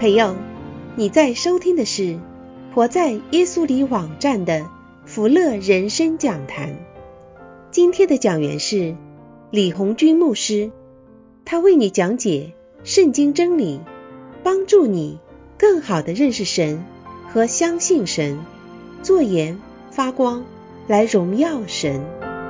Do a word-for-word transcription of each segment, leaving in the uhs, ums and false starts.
朋友，你在收听的是活在耶稣里网站的福乐人生讲坛。今天的讲员是李红军牧师，他为你讲解圣经真理，帮助你更好地认识神和相信神，做盐发光来荣耀神。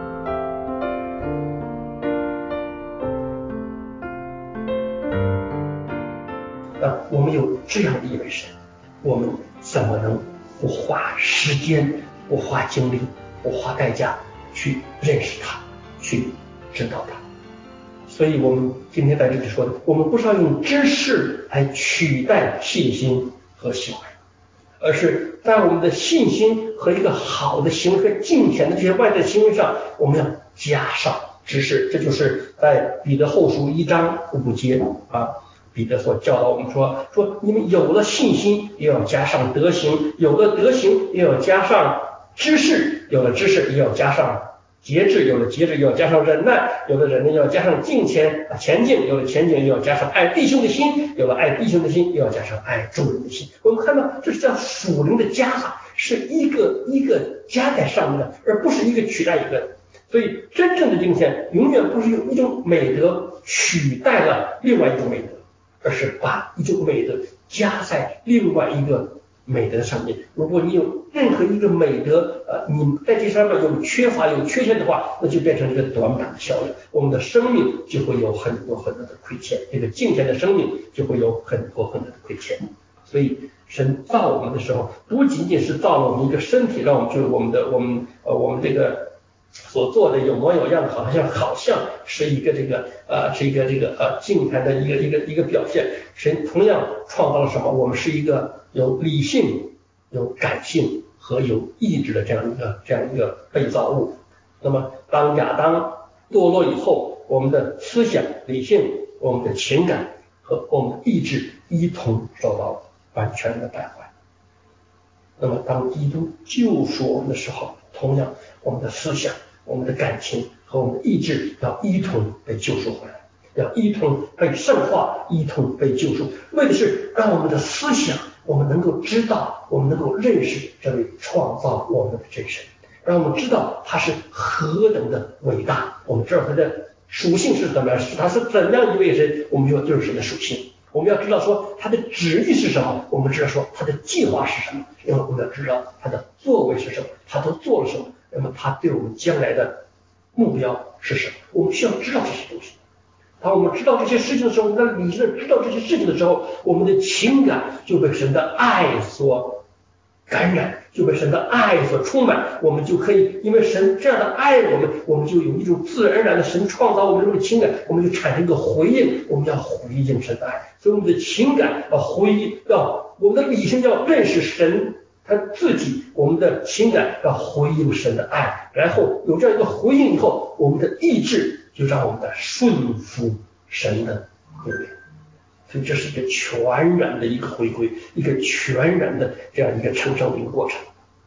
啊，我们有这样的一位神，我们怎么能不花时间、不花精力、不花代价去认识他，去知道他？所以我们今天在这里说的，我们不是要用知识来取代信心和行为，而是在我们的信心和一个好的行为和敬虔的这些外在行为上，我们要加上知识。这就是在彼得后书一章五节啊，彼得所教导我们说，说你们有了信心，也要加上德行；有了德行，也要加上知识；有了知识，也要加上节制；有了节制，也要加上忍耐；有了忍耐，也要加上敬虔前进；有了前进，也要加上爱弟兄的心；有了爱弟兄的心，也要加上爱众人的心。我们看到这是叫属灵的加法，是一个一个加在上面的，而不是一个取代一个的。所以真正的敬虔永远不是用一种美德取代了另外一种美德，而是把一种美德加在另外一个美德上面。如果你有任何一个美德，呃，你在这上面有缺乏、有缺陷的话，那就变成一个短板的效应，我们的生命就会有很多很多的亏欠，这个敬虔的生命就会有很多很多的亏欠。所以神造我们的时候，不仅仅是造了我们一个身体，让我们就是我们的我们呃我们这个所做的有模有样的，好像好像是一个这个呃是一个这个呃敬虔的一个一个一个表现。神同样创造了什么？我们是一个有理性、有感性和有意志的这样一个这样一个被造物。那么当亚当堕落以后，我们的思想、理性、我们的情感和我们的意志一同受到完全的败坏。那么当基督救赎我们的时候，同样我们的思想、我们的感情和我们的意志要一同被救赎回来，要一同被圣化，一同被救赎，为的是让我们的思想，我们能够知道，我们能够认识这位创造我们的真神，让我们知道他是何等的伟大，我们知道他的属性是怎么样，他是怎样一位人，我们就就是神的属性。我们要知道说他的旨意是什么，我们知道说他的计划是什么，因为我们要知道他的作为是什么，他都做了什么，那么他对我们将来的目标是什么，我们需要知道这些东西。当我们知道这些事情的时候，我们在理性的知道这些事情的时候，我们的情感就被神的爱所感染，就被神的爱所充满，我们就可以因为神这样的爱我们，我们就有一种自然而然的神创造我们这种情感，我们就产生一个回应，我们要回应神的爱。所以我们的情感要回应，要我们的理性要认识神他自己，我们的情感要回应神的爱，然后有这样一个回应以后，我们的意志就让我们的顺服神的命令。所以这是一个全然的一个回归，一个全然的这样一个成圣的一个过程。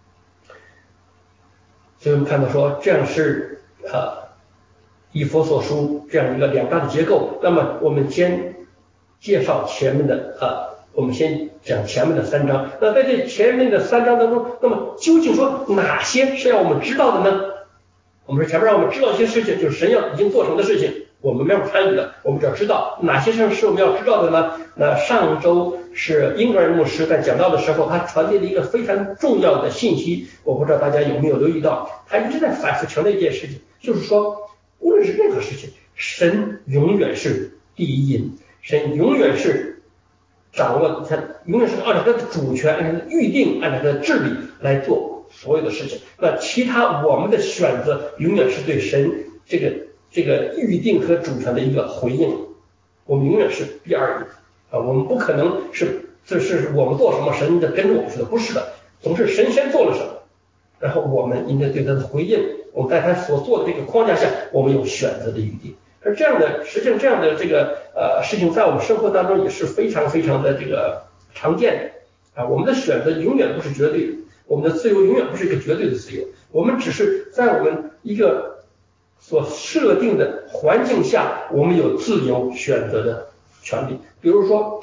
所以我们看到说，这样是呃以弗所书这样一个两大的结构。那么我们先介绍前面的呃，我们先讲前面的三章。那在这前面的三章当中，那么究竟说哪些是要我们知道的呢？我们说前面让我们知道一些事情，就是神要已经做成的事情，我们没有参与的，我们只要知道哪些事是我们要知道的呢？那上周是英格尔牧师在讲到的时候，他传递了一个非常重要的信息，我不知道大家有没有留意到，他一直在反复强调一件事情，就是说无论是任何事情，神永远是第一因，神永远是掌握，他永远是按照他的主权、按照他的预定、按照他的治理来做所有的事情。那其他我们的选择永远是对神这个这个预定和主权的一个回应，我们永远是第二因啊，我们不可能是这是我们做什么神的跟着我们似的，不是的，总是神先做了什么，然后我们应该对他的回应，我们在他所做的这个框架下，我们有选择的余地。而这样的实际上这样的这个呃事情在我们生活当中也是非常非常的这个常见的啊，我们的选择永远不是绝对的，我们的自由永远不是一个绝对的自由，我们只是在我们一个所设定的环境下，我们有自由选择的权利。比如说啊，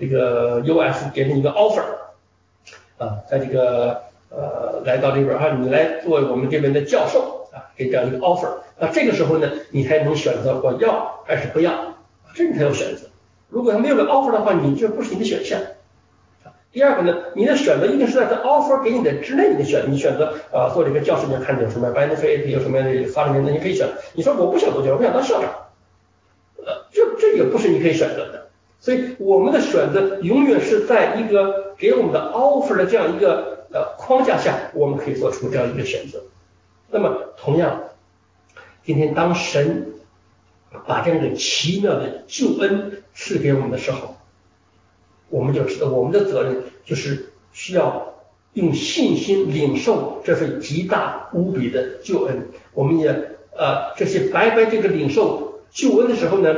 这个 U S 给你一个 offer 啊，在这个呃来到这边啊，你来做我们这边的教授啊，给这样一个 offer， 那这个时候呢，你才能选择我要还是不要，这你才有选择。如果他没有个 offer 的话，你这不是你的选项。第二个呢，你的选择一定是在这 offer 给你的之内，你的选你选择啊、呃、做这个教师，你要看有什么 benefit， 有什么样的发展的，你可以选。你说我不想做教师，我想当校长，呃，这这也不是你可以选择的。所以我们的选择永远是在一个给我们的 offer 的这样一个呃框架下，我们可以做出这样一个选择。那么同样，今天当神把这样一个奇妙的救恩赐给我们的时候，我们就知道我们的责任就是需要用信心领受这份极大无比的救恩。我们也呃这些白白这个领受救恩的时候呢，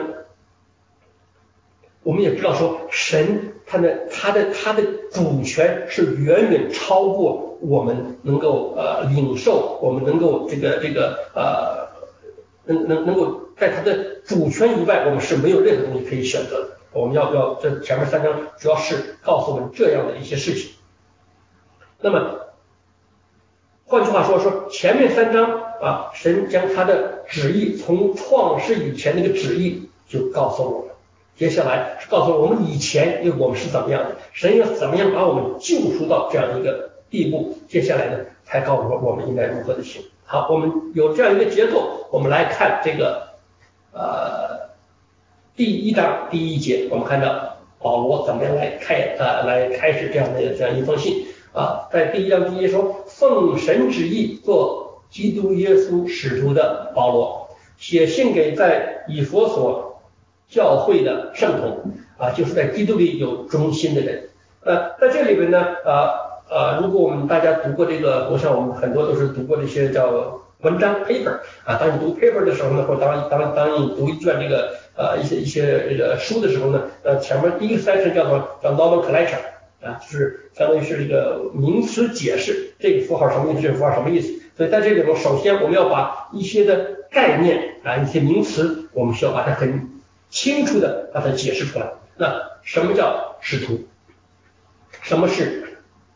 我们也知道说神他的他的他的主权是远远超过我们能够呃领受，我们能够这个这个呃能能能够在他的主权以外，我们是没有任何东西可以选择的。我们要要这前面三章主要是告诉我们这样的一些事情。那么换句话说，说前面三章啊，神将他的旨意从创世以前那个旨意就告诉我们，接下来是告诉我们以前因为我们是怎么样的，神要怎么样把我们救赎到这样一个地步，接下来呢才告诉我我们应该如何的行。好，我们有这样一个结构，我们来看这个呃第一章第一节，我们看到保罗怎么样来开呃来开始这样的这样一封信啊，在第一章第一节说，奉神旨意做基督耶稣使徒的保罗，写信给在以弗所教会的圣徒啊，就是在基督里有忠心的人。呃，在这里边呢，呃呃，如果我们大家读过这个，我想我们很多都是读过这些叫文章 paper 啊，当你读 paper 的时候呢，或者当当当你读一卷这个呃一些一些这个书的时候呢，呃前面第一个 section 叫做叫 nomenclature 啊，就是相当于是这个名词解释，这个符号什么意思，这个符号什么意思。所以在这里头，首先我们要把一些的概念啊，一些名词，我们需要把它很清楚的把它解释出来。那什么叫使徒？什么是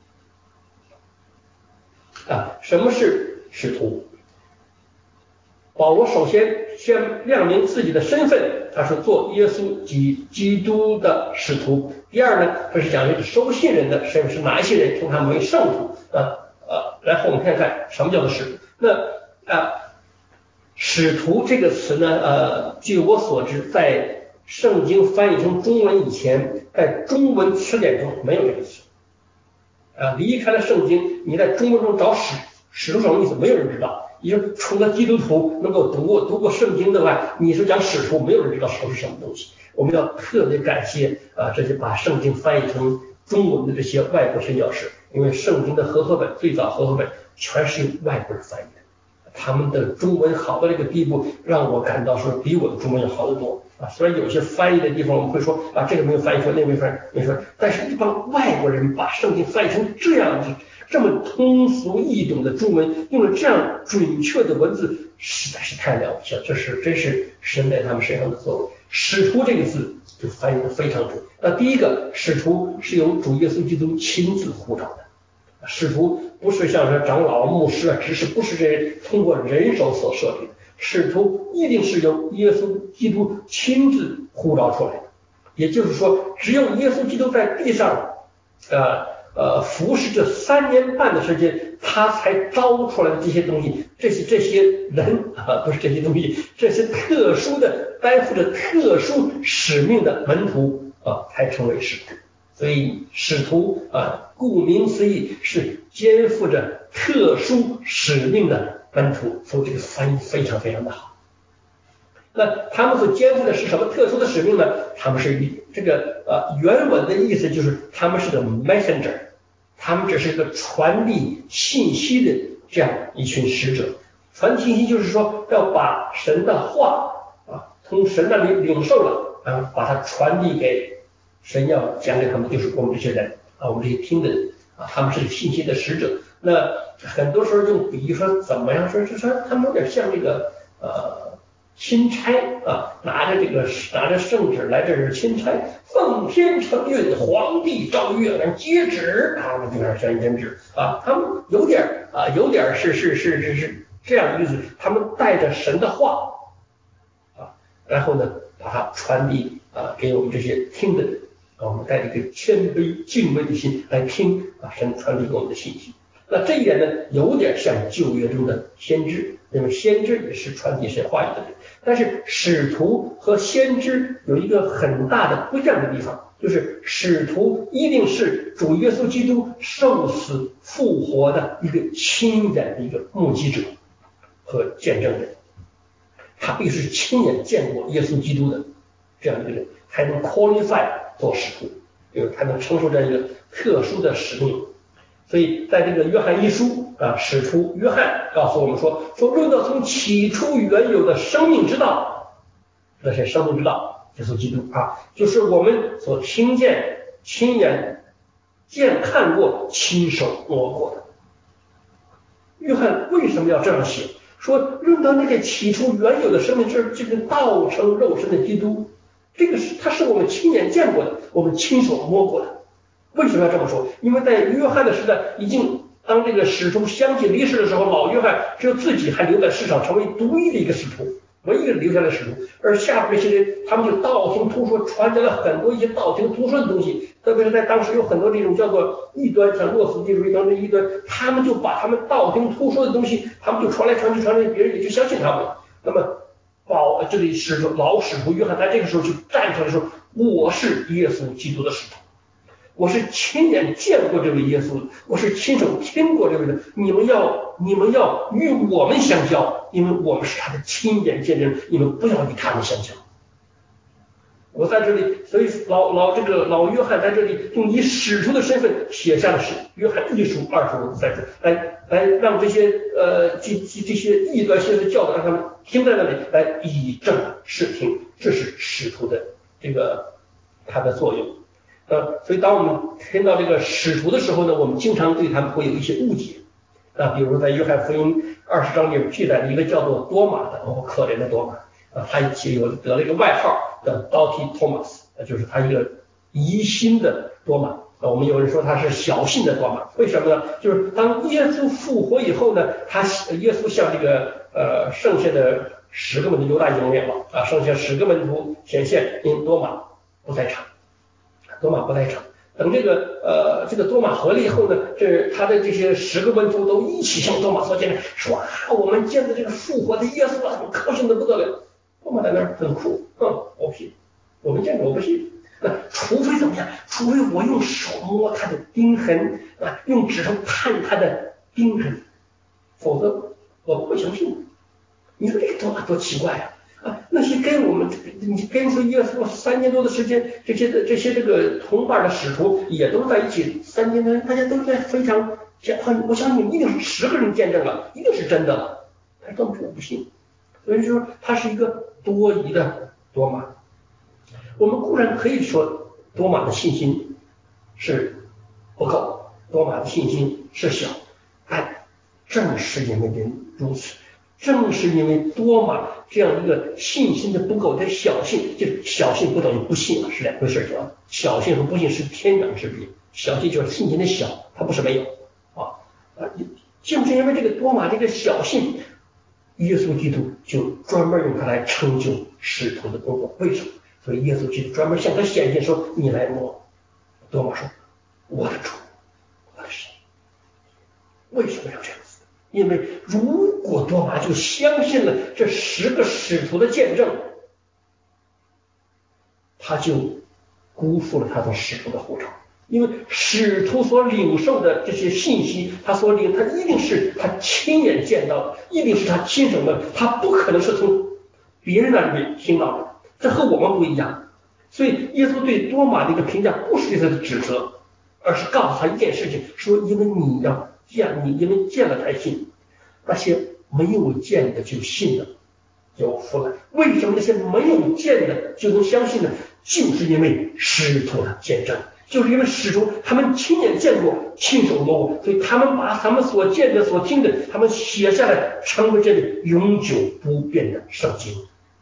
啊？什么是使徒？保罗首先先亮明自己的身份，他是做耶稣及基督的使徒。第二呢，他是讲这个收信人的身份是哪一些人，称他们为圣徒啊呃，然后我们看看什么叫做使徒。那啊，使徒这个词呢，呃，据我所知，在圣经翻译成中文以前，在中文词典中没有这个词啊，离开了圣经，你在中文中找使使徒什么意思，没有人知道。也就除了基督徒能够读过读过圣经的外，你是讲使徒，没有人知道使徒是什么东西。我们要特别感谢啊，这些把圣经翻译成中文的这些外国宣教士，因为圣经的和合本最早和合本全是由外国人翻译的，他们的中文好到这个地步，让我感到说比我的中文要好得多啊。虽然有些翻译的地方我们会说啊，这个没有翻译出来，那个没翻译没说，但是一帮外国人把圣经翻译成这样子。这么通俗易懂的中文，用了这样准确的文字，实在是太了不起了。这是真是神在他们身上的作为。使徒这个字就翻译的非常准。那第一个，使徒是由主耶稣基督亲自呼召的。使徒不是像说长老、牧师啊、执事，不是这些通过人手所设立的。使徒一定是由耶稣基督亲自呼召出来的。也就是说，只有耶稣基督在地上，呃。呃，服侍这三年半的时间，他才招出来的这些东西，这些这些人啊，不是这些东西，这些特殊的担负着特殊使命的门徒啊，才成为使徒。所以使徒啊，顾名思义是肩负着特殊使命的门徒，所以这个翻译非常非常的好。那他们所肩负的是什么特殊的使命呢？他们是这个呃原文的意思就是他们是个 messenger。他们只是一个传递信息的这样一群使者，传递信息就是说要把神的话啊，从神那里领受了，然后把它传递给神要讲给他们，就是我们这些人啊，我们这些听的人啊，他们是信息的使者。那很多时候用比喻说怎么样说，就说他们有点像这个呃钦差啊，拿着这个拿着圣旨来这是钦差，奉天承运，皇帝诏曰，让接旨啊，那就有点像一针旨啊，他们有点啊，有点是是是是是这样的意思，他们带着神的话啊，然后呢把它传递啊给我们这些听的人啊，我们带着一个谦卑敬畏的心来听啊神传递给我们的信息。那这一点呢，有点像旧约中的先知，因为先知也是传递神话语的人。但是使徒和先知有一个很大的不一样的地方，就是使徒一定是主耶稣基督受死复活的一个亲眼的一个目击者和见证人，他必须是亲眼见过耶稣基督的这样一个人，才能 qualify 做使徒，就是他能承受这样一个特殊的使命。所以在这个约翰一书啊，使徒约翰告诉我们说，说论到从起初原有的生命之道，这是生命之道，耶稣基督啊，就是我们所听见、亲眼见看过、亲手摸过的。约翰为什么要这样写？说论到那个起初原有的生命，这这个道成肉身的基督，这个是他是我们亲眼见过的，我们亲手摸过的。为什么要这么说？因为在约翰的时代，已经当这个使徒相继离世的时候，老约翰只有自己还留在世上，成为独一的一个使徒，唯一的留下的使徒。而下边这些人，他们就道听途说，传讲了很多一些道听途说的东西。特别是在当时有很多这种叫做异端，像诺斯底主义等等异端，他们就把他们道听途说的东西，他们就传来传去，传来别人也就相信他们了。那么保这里使徒老使徒约翰在这个时候就站出来说：“我是耶稣基督的使徒。”我是亲眼见过这位耶稣的，我是亲手听过这位的，你们要你们要与我们相交，因为我们是他的亲眼见证，你们不要与他们相交。我在这里，所以老老这个老约翰在这里用以使徒的身份写下的是约翰一书二十五三书，来来让这些呃这这这些异端性的教导让他们听在那里，来以正视听，这是使徒的这个它的作用。呃，所以当我们听到这个使徒的时候呢，我们经常对他们会有一些误解啊，比如说在约翰福音二十章里面记载的一个叫做多马的，哦，可怜的多马啊，他有得了一个外号叫 Doubting Thomas， 就是他一个疑心的多马啊。我们有人说他是小信的多马，为什么呢？就是当耶稣复活以后呢，他耶稣向这个呃剩下的十个门徒，犹大已经没有了啊，剩下十个门徒显现，因多马不在场。多马不在场，等这个呃这个多马回来以后呢，这他的这些十个门徒都一起向多马说见面，说啊我们见到这个复活的耶稣啊，高兴的不得了。多马在那儿很酷，哼，我信，我没见过，我不信。那除非怎么样？除非我用手摸他的钉痕啊，用指头探他的钉痕，否则我不会相信。你说这个多马多奇怪啊！啊，那些跟我们你跟随耶稣三年多的时间，这些的这些这个同伴的使徒也都在一起三年多，大家都在非常很，我相信一定是十个人见证了，一定是真的了。他根本不信，所以说他是一个多疑的多马。我们固然可以说多马的信心是不够，多马的信心是小，但正是因为如此。正是因为多马这样一个信心的不够，他小信，就是小信不等于不信啊，是两回事儿。小信和不信是天壤之别，小信就是信心的小，它不是没有啊啊，就是因为这个多马这个小信，耶稣基督就专门用它来成就使徒的工作。为什么？所以耶稣基督专门向他显现说：“你来摸。”多马说：“我的主，我的神。”为什么要这样？因为如果多马就相信了这十个使徒的见证，他就辜负了他做使徒的呼召。因为使徒所领受的这些信息，他所领，他一定是他亲眼见到的，一定是他亲手的，他不可能是从别人那里听到的。这和我们不一样。所以耶稣对多马的一个评价不是对他的指责，而是告诉他一件事情，说因为你要见你因为见了才信，那些没有见的就信了，有福了。为什么那些没有见的就能相信呢？就是因为使徒的见证，就是因为使徒他们亲眼见过，亲手摸过，所以他们把他们所见的所听的他们写下来，成为这里永久不变的圣经。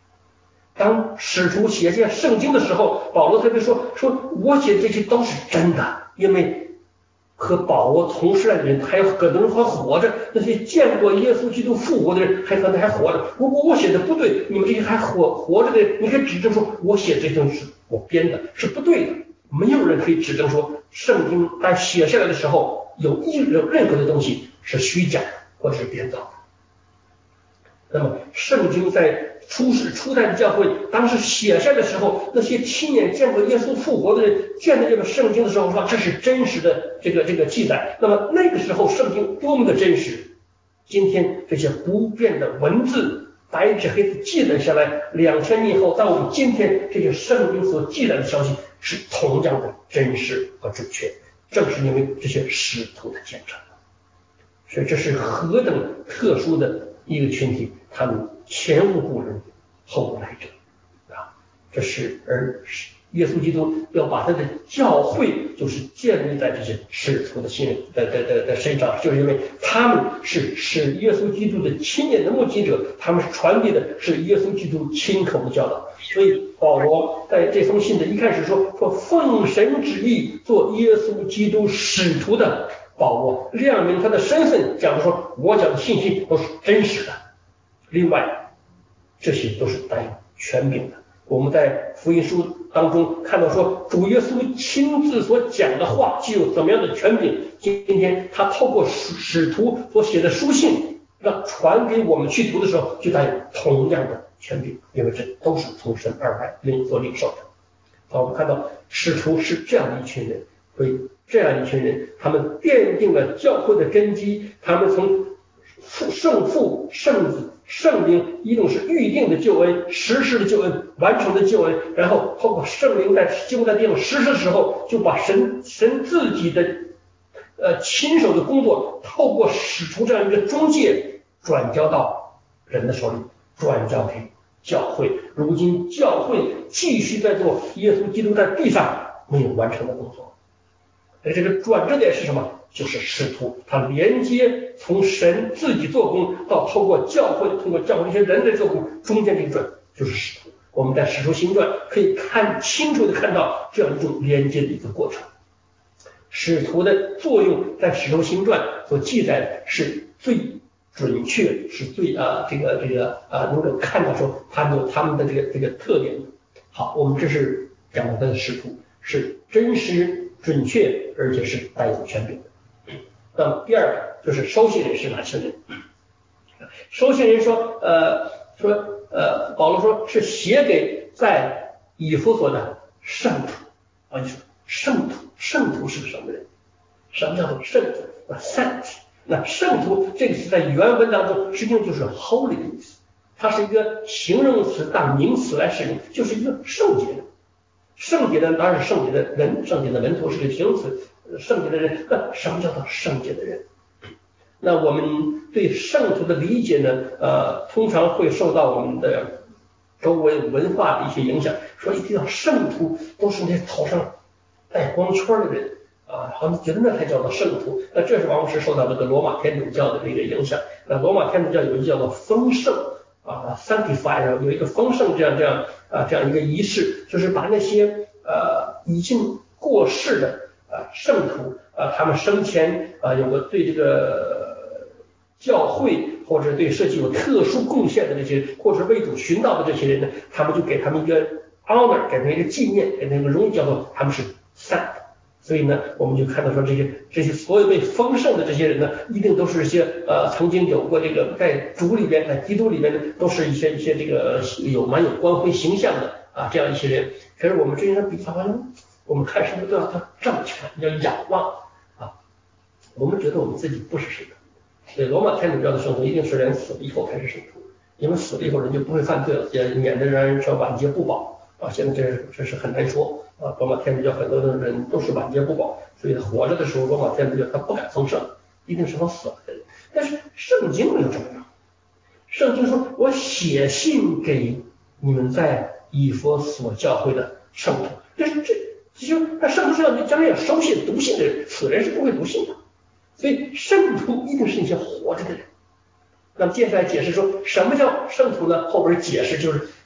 当使徒写下圣经的时候，保罗特别说说我写的这些都是真的，因为和保罗同时代的人还有可能还活着，那些见过耶稣基督复活的人还可能还活着。如果我写的不对，你们这些还活活着的人，你可以指证说我写这东西是我编的，是不对的。没有人可以指证说圣经在写下来的时候有一有任何的东西是虚假或者是编造的。那么圣经在初始初代的教会当时写下的时候，那些亲眼见过耶稣复活的人见到这本圣经的时候说这是真实的这个这个记载。那么那个时候圣经多么的真实，今天这些不变的文字白纸黑字记载下来，两千年后到我们今天这些圣经所记载的消息是同样的真实和准确，正是因为这些使徒的见证。所以这是何等特殊的一个群体，他们前无古人后无来者啊！这是而耶稣基督要把他的教会就是建立在这些使徒的心的的的的身上，就是因为他们是使耶稣基督的亲眼的目击者，他们是传递的是耶稣基督亲口的教导。所以保罗在这封信的一开始说说奉神旨意做耶稣基督使徒的保罗，亮明他的身份，讲的说我讲的信息都是真实的。另外这些都是带有权柄的。我们在福音书当中看到说主耶稣亲自所讲的话具有怎么样的权柄，今天他透过使徒所写的书信让传给我们去读的时候就带有同样的权柄，因为这都是从神而来领所领受的。好，我们看到使徒是这样的一群人，所以这样一群人他们奠定了教会的根基，他们从父圣父圣子圣灵一种是预定的救恩，实施的救恩，完成的救恩，然后透过圣灵在经过在地上实施的时候，就把神神自己的呃亲手的工作透过使徒这样一个中介转交到人的手里，转交给教会。如今教会继续在做耶稣基督在地上没有完成的工作。而这个转折点是什么？就是使徒，他连接从神自己做工到透过教会，通过教会这些人的做工，中间这一转就是使徒。我们在使徒行传可以看清楚的看到这样一种连接的一个过程。使徒的作用在使徒行传所记载的是最准确，是最啊、呃、这个这个啊、呃、能够看到说他们有他们的这个这个特点。好，我们这是讲到他的使徒是真实准确而且是带有权柄的。那么第二个就是收信人是哪些人？收信人说呃说呃保罗说是写给在以弗所的圣徒啊。你说圣徒圣徒是个什么人？什么叫做圣徒？那 saint 那圣徒这个词在原文当中实际上就是 holy 的意思，它是一个形容词当名词来使用，就是一个圣洁的。圣洁的当然是圣洁的人，圣洁的门徒是个形容词，圣洁的人。那什么叫做圣洁的人？那我们对圣徒的理解呢呃，通常会受到我们的周围文化的一些影响，说一提到圣徒都是那头上带光圈的人啊，好像觉得那才叫做圣徒。那这是往往是受到这个罗马天主教的这个影响。那罗马天主教有一个叫做丰盛啊 sanctify 有一个丰盛这样这样啊这样一个仪式，就是把那些呃已经过世的啊圣徒啊，他们生前啊有个对这个教会或者对社区有特殊贡献的这些，或者是为主寻道的这些人呢，他们就给他们一个 honor， 给他们一个纪念，给他们一个荣誉，叫做他们是 saint。所以呢，我们就看到说这些这些所有被丰盛的这些人呢，一定都是一些呃曾经有过这个在主里边，在基督里边呢，都是一些一些这个有蛮有光辉形象的啊这样一些人。可是我们这些比方说，我们看什么都要他正确，要仰望啊。我们觉得我们自己不是圣徒，所以罗马天主教的圣徒一定是人死了以后才是圣徒，因为死了以后人就不会犯罪了，也免得让人说晚节不保啊。现在这是这是很难说。啊，罗马天主教很多的人都是晚节不保，所以他活着的时候，罗马天主教他不敢丰盛，一定是他死了的人。但是圣经没有这么样，圣经说我写信给你们在以弗所教会的圣徒，这是这就那圣徒是要将来要收信读信的人，死人是不会读信的，所以圣徒一定是那些活着的人。那么接下来解释说什么叫圣徒呢？后边解释就是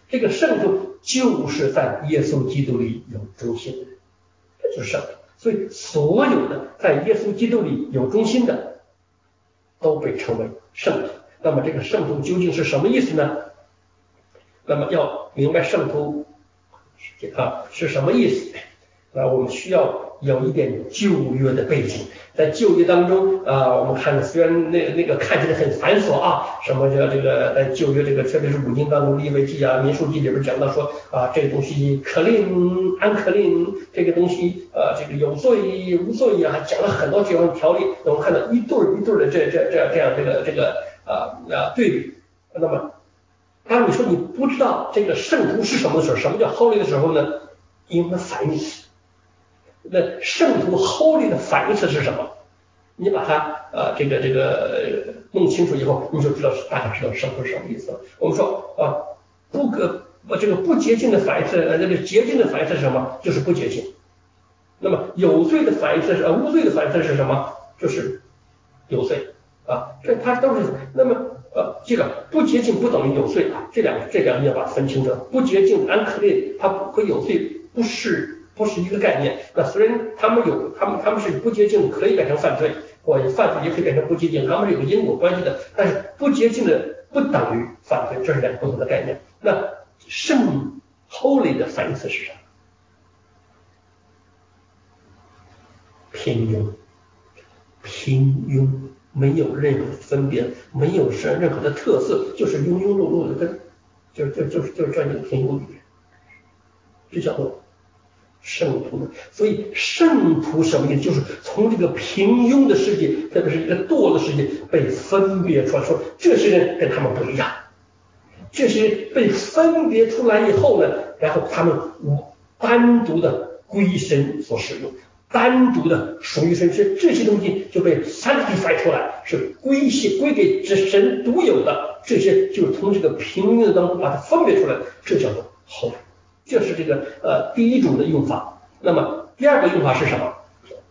这个圣徒就是在耶稣基督里有忠心的人，这就是圣徒。所以所有的在耶稣基督里有忠心的都被称为圣徒。那么这个圣徒究竟是什么意思呢？那么要明白圣徒啊是什么意思啊，我们需要有一点旧约的背景。在旧约当中啊，我们看虽然那那个看起来很繁琐啊，什么叫这个在旧约这个特别是五经当中利未记啊民数记里边讲到说啊这个东西可令安可令，这个东西呃这个有罪无罪啊，讲了很多这样的条例，我们看到一对一对的这这这这样这个这个啊啊对比。那么当你说你不知道这个圣徒是什么的时候，什么叫 holy 的时候呢？因为它反义词。那圣徒 holy 的反义词是什么？你把它呃这个这个弄清楚以后，你就知道大家知道圣徒是什么意思了。我们说啊不可这个不洁净的反义词，呃这个洁净的反义词是什么？就是不洁净。那么有罪的反义词是呃无罪的反义词是什么？就是有罪啊，这它都是。那么呃这个不洁净不等于有罪啊，这两个这两个要把它分清楚。不洁净 unclean 它和有罪不是不是一个概念。那虽然他们有他们他们是不洁净可以变成犯罪，或者犯罪也可以变成不洁净，他们是有因果关系的，但是不洁净的不等于犯罪，这是两个不同的概念。那圣 holy 的反义词是什么？平庸。平庸，没有任何分别，没有任何的特色，就是庸庸碌碌的，跟就就就是就是这样一个平庸的人，这叫做圣徒。所以圣徒什么意思？就是从这个平庸的世界，特别是一个堕落的世界被分别出来，说这些人跟他们不一样。这些人被分别出来以后呢，然后他们单独的归神所使用，单独的属于神，是这些东西就被 sanctify 出来，是归系归给神独有的，这些就从这个平庸的当中把它分别出来，这叫做 holy。这是这个呃第一种的用法。那么第二个用法是什么？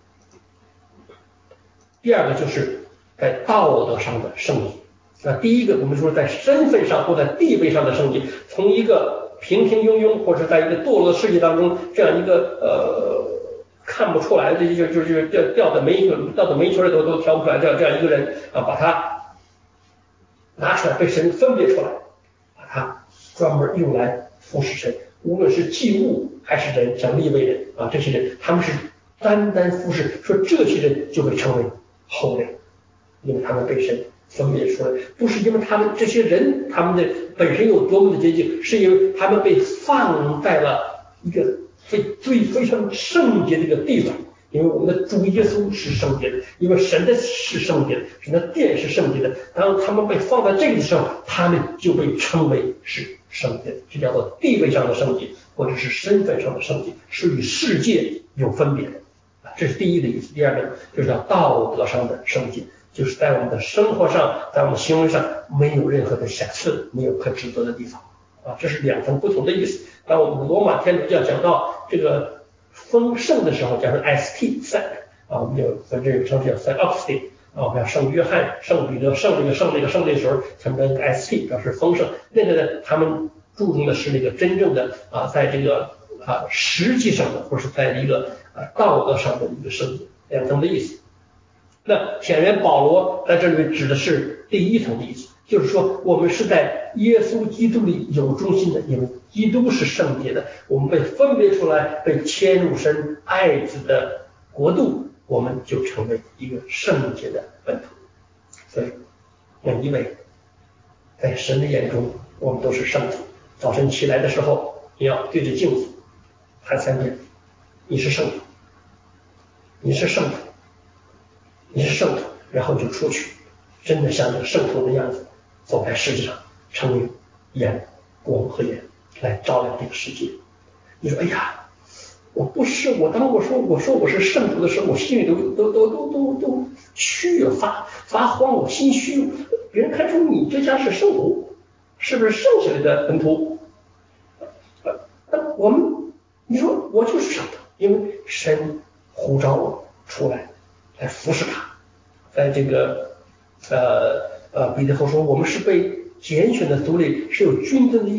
第二个就是在道德上的圣洁。那第一个我们说在身份上或在地位上的圣洁，从一个平平庸庸或者在一个堕落的世界当中这样一个呃看不出来的就就是掉掉的煤掉的煤球都都挑不出来这样这样一个人啊，把他拿出来被神分别出来，把他专门用来服侍神，无论是祭物还是人，像利未人啊这些人，他们是单单服侍，说这些人就被称为后人，因为他们被神分别出来，不是因为他们这些人他们的本身有多么的洁净，是因为他们被放在了一个非最非常圣洁的一个地方。因为我们的主耶稣是圣洁的，因为神的是圣洁的，神的殿是圣洁的，当他们被放在这个的时候，他们就被称为是圣洁的，这叫做地位上的圣洁，或者是身份上的圣洁，是与世界有分别的。这是第一的意思。第二个就是叫道德上的圣洁，就是在我们的生活上，在我们行为上没有任何的瑕疵，没有可指责的地方啊，这是两层不同的意思。当我们罗马天主教讲到这个丰盛的时候，讲成 st 圣啊，我们有分这个称叫 Saint Augustine 啊，我们叫圣约翰、圣彼得、圣这个圣这个圣这时候，他们的 st 表示丰盛。那个呢，他们注重的是那个真正的啊，在这个啊实际上的，或是在一个啊道德上的一个圣洁，两层的意思。那显然保罗在这里指的是第一层的意思，就是说我们是在耶稣基督里有忠心的，因为基督是圣洁的，我们被分别出来，被迁入神爱子的国度，我们就成为一个圣洁的本土。所以每一位在神的眼中我们都是圣徒。早晨起来的时候，你要对着镜子喊三遍，你是圣徒，你是圣徒，你是圣徒，然后就出去，真的像这个圣徒的样子走在世界上，成为盐、光和盐，来照亮这个世界。你说哎呀，我不是，我当我说我说我是圣徒的时候，我心里都都都都都都虚啊，发发慌，我心虚。别人看出你这家是圣徒，是不是圣下来的门徒？那我们你说我就是圣徒，因为神呼召我出来来服侍他。在这个呃呃彼得后说，我们是被拣选的族类，是有君尊的意思，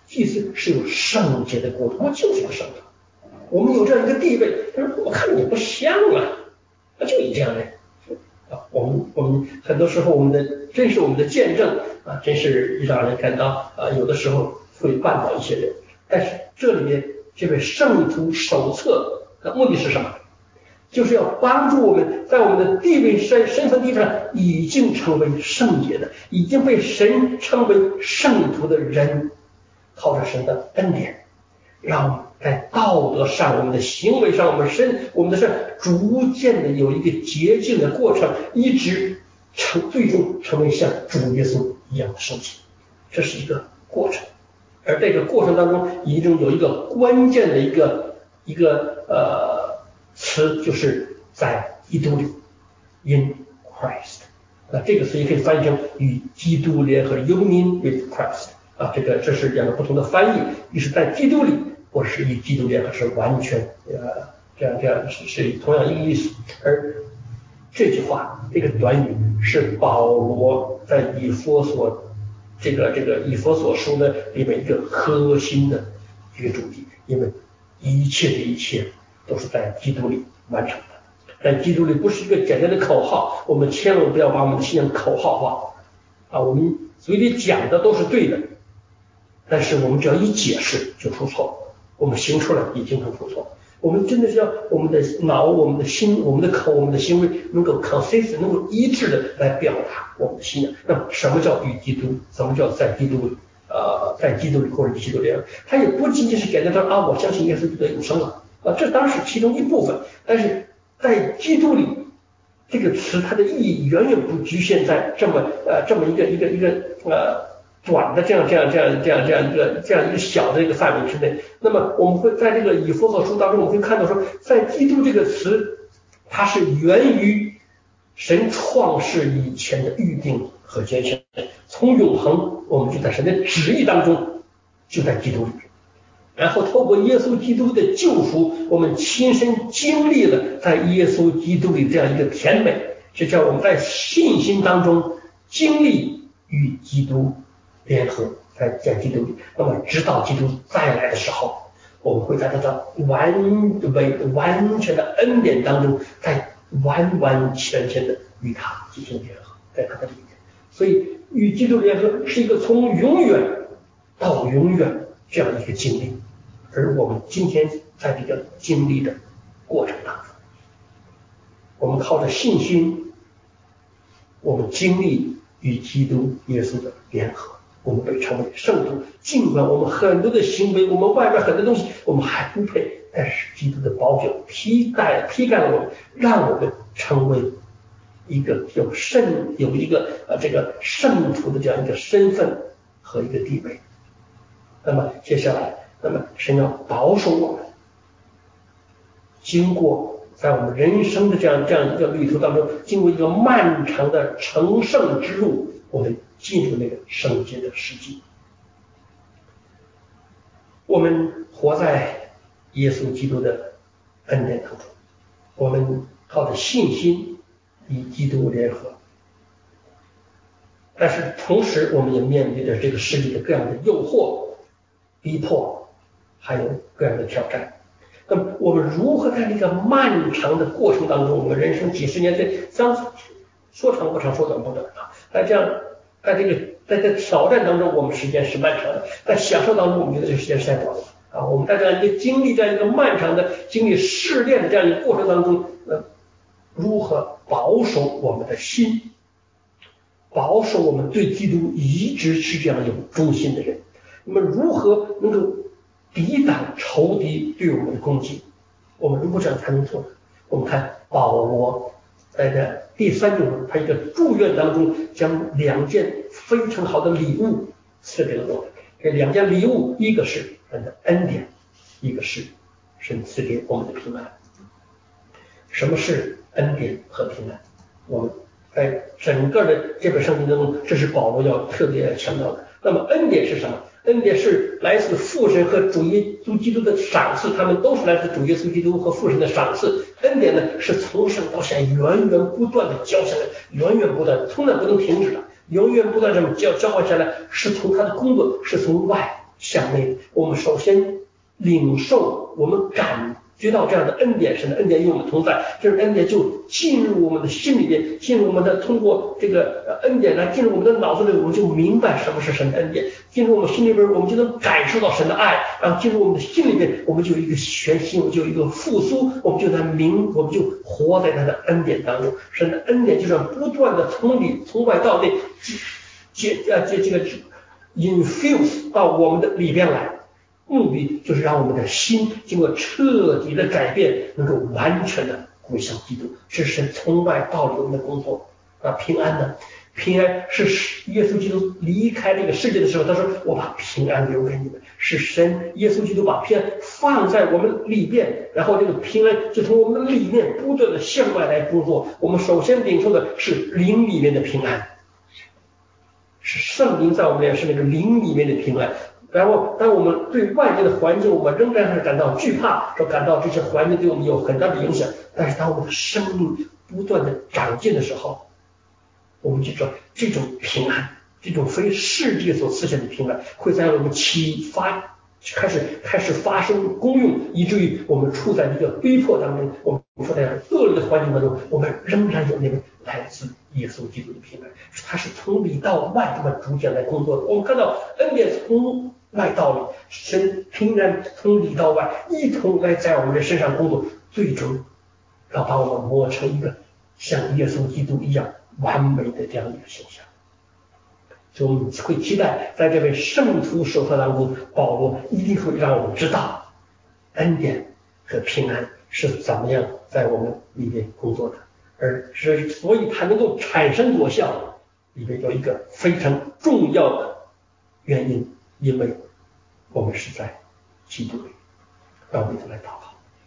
祭司是有圣洁的国度，我就是个圣徒，我们有这样一个地位，他说我看你不像啊，那就你这样的啊，我们我们很多时候我们的真是我们的见证啊，真是让人感到啊，有的时候会绊倒一些人。但是这里面这本圣徒手册的目的是什么？就是要帮助我们在我们的地位身身份地位上已经成为圣洁的，已经被神称为圣徒的人，靠着神的恩典，让我们在道德上、我们的行为上、我们身、我们的身逐渐的有一个洁净的过程，一直成最终成为像主耶稣一样的圣洁。这是一个过程，而这个过程当中一定有一个关键的一个一个呃词，就是在基督里 in Christ。 那这个词也可以翻译成与基督联合 union with Christ 啊，这个这是两个不同的翻译，一是在基督里，或者是与基督联合，是完全呃这样这样是是同样一个意思。而这句话这个短语是保罗在以弗所这个这个以弗所书的里面一个核心的一个主题，因为一切的一切都是在基督里完成的。在基督里不是一个简单的口号，我们千万不要把我们的信仰口号化啊！我们嘴里讲的都是对的，但是我们只要一解释就出错，我们行出来也经常出错。我们真的是要我们的脑、我们的心、我们的口、我们的行为能够 consistent， 能够一致的来表达我们的信仰。那么什么叫与基督？什么叫在基督里？呃，在基督里或者与基督里？它也不仅仅是简单说啊，我相信耶稣就得永生了啊，这当然是其中一部分。但是在基督里这个词，它的意义远远不局限在这么呃这么一个一个一个呃。短的这样这样这样这样这样一个这样一个小的一个范围之内。那么我们会在这个以弗所书当中，我们会看到说，在基督这个词，它是源于神创世以前的预定和拣选，从永恒我们就在神的旨意当中，就在基督里，然后透过耶稣基督的救赎，我们亲身经历了在耶稣基督里这样一个甜美，这叫我们在信心当中经历与基督联合，在在基督里。那么直到基督再来的时候，我们会在他的完为完全的恩典当中，在完完全全的与他进行联合，在他的里面。所以与基督联合是一个从永远到永远这样一个经历，而我们今天在这个经历的过程当中，我们靠着信心，我们经历与基督耶稣的联合，我们被称为圣徒。尽管我们很多的行为，我们外边很多东西我们还不配，但是基督的宝血披盖披盖了我们，让我们成为一个有圣有一个呃这个圣徒的这样一个身份和一个地位。那么接下来，那么神要保守我们，经过在我们人生的这样这样一个旅途当中，经过一个漫长的成圣之路，我们进入那个圣洁的世界。我们活在耶稣基督的恩典当中，我们靠着信心与基督联合，但是同时我们也面对着这个世界的各样的诱惑、逼迫，还有各样的挑战。那么我们如何在这个漫长的过程当中，我们人生几十年，这将说长不长，说短不短啊，在这样在这个在这挑战当中，我们时间是漫长的；在享受当中，我们觉得这个时间是太短了啊。我们在这样一个经历这样一个漫长的经历试炼的这样一个过程当中，呃，如何保守我们的心，保守我们对基督一直是这样有忠心的人？那么如何能够抵挡仇敌对我们的攻击？我们如果这样才能做？我们看保罗在这第三句，他一个祝愿当中，将两件非常好的礼物赐给了我们。这两件礼物，一个是神的恩典，一个是神赐给我们的平安。什么是恩典和平安？我们在整个的这本圣经当中，这是保罗要特别强调的。那么恩典是什么？恩典是来自父神和主耶稣基督的赏赐，他们都是来自主耶稣基督和父神的赏赐。恩典呢，是从上到下源源不断的浇下来，源源不断，从来不能停止的，源源不断这么浇浇灌下来，是从他的工作，是从外向内，我们首先领受，我们感觉到这样的恩典，神的恩典与我们同在，这恩典就进入我们的心里边，进入我们的，通过这个恩典来进入我们的脑子里，我们就明白什么是神的恩典，进入我们心里边，我们就能感受到神的爱，然后进入我们的心里边，我们就有一个全新，我们就有一个复苏，我们就能明，我们就活在他的恩典当中。神的恩典就是不断的从里从外到内接呃接这个 infuse 到我们的里边来。目的就是让我们的心经过彻底的改变，能够完全的归向基督，这是神从外到里我们的工作。啊，平安呢？平安是耶稣基督离开这个世界的时候，他说我把平安留给你们，是神耶稣基督把平安放在我们里面，然后这个平安就从我们的里面不断的向外来工作。我们首先领受的是灵里面的平安，是圣灵在我们里面，是那个灵里面的平安。然后当我们对外界的环境我们仍然是感到惧怕，说感到这些环境对我们有很大的影响，但是当我们的生命不断的长进的时候，我们就说这种平安，这种非世界所赐下的平安会在我们启发开始开始发生功用，以至于我们处在一个逼迫当中，我们处在恶劣的环境当中，我们仍然有那个来自耶稣基督的平安，它是从里到外这么逐渐来工作的。我们看到恩典从外到里，神平安从里到外一同来在我们的身上工作，最终要把我们磨成一个像耶稣基督一样完美的这样一个形象。所以我们会期待在这位圣徒手册当中，保罗一定会让我们知道恩典和平安是怎么样在我们里面工作的，而是所以它能够产生果效，里面有一个非常重要的原因，因为我们是在基督里。让我们一起来祷告。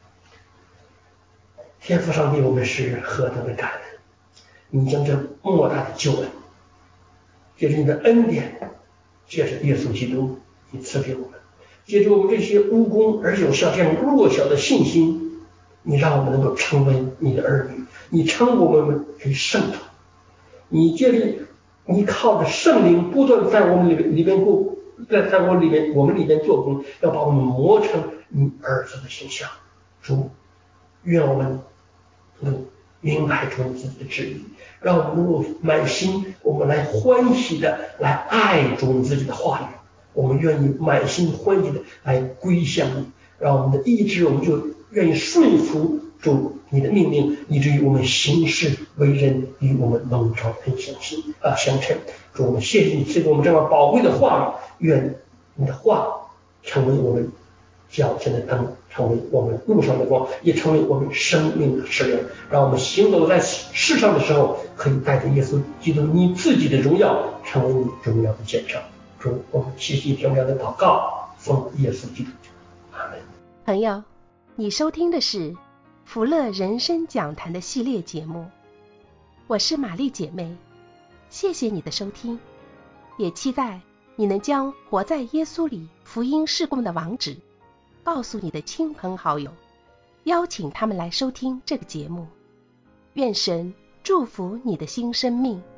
天父上帝，我们是何等的感恩，你将这莫大的救恩借着你的恩典，借着耶稣基督你赐给我们，借着我们这些无功而有效这样弱小的信心，你让我们能够成为你的儿女，你称我们为圣徒，你借着你靠着圣灵不断在我们里面里面过，在在我里面我们里面做工，要把我们磨成你儿子的形象。主，愿我们能够明白出你自己的旨意，让我们能够满心我们来欢喜的来爱主你自己的话语，我们愿意满心欢喜的来归向你，让我们的意志我们就愿意顺服主你的命令，以至于我们行事为人与我们蒙召很相信啊相称。主，我们谢谢你赐给我们这样宝贵的话语，愿你的话成为我们脚前的灯，成为我们路上的光，也成为我们生命的食粮，让我们行走在世上的时候，可以带着耶稣基督你自己的荣耀，成为你荣耀的见证。主，我们谢谢这样的祷告，奉耶稣基督。阿门。 朋友，你收听的是福乐人生讲坛的系列节目，我是玛丽姐妹，谢谢你的收听，也期待你能将活在耶稣里福音事工的网址告诉你的亲朋好友，邀请他们来收听这个节目。愿神祝福你的新生命。